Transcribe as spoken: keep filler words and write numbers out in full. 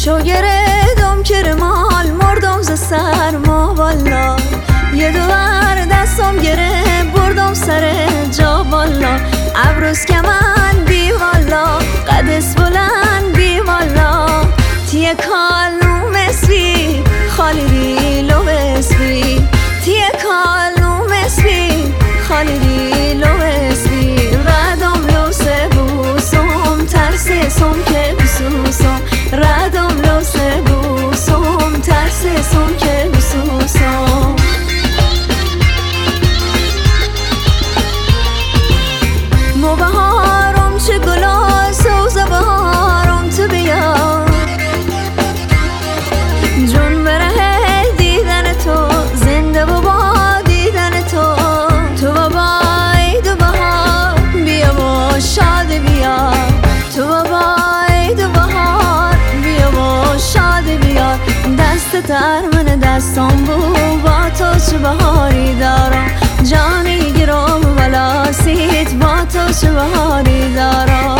شو گردم کرمال مردم ز سرما والا، یه دوبر دستم گره بردم سر جا والا. ابروز کمن بی والا، قدس بلند بی والا، تیه کالو مسوی خالی ریلو بسوی، تیه کالو مسوی خالی ریلو بسوی. ردم لو سه بوسم ترسه سم که بسوسم، ردم لو سه بوسم ترسه سم که بسوسم. مو بهارم چه گلا سوز بهارم تو بیا، جون بره دیدن تو زنده بابا دیدن تو. تو بابا عید و بهار بیا و شاد بیا، تو بابا عید و بهار بیا و شاد بیا. دست ترمن دستم بود با تو چه بهاری دارم، جانی گرم بلا سیت با تو چه بهاری دارم.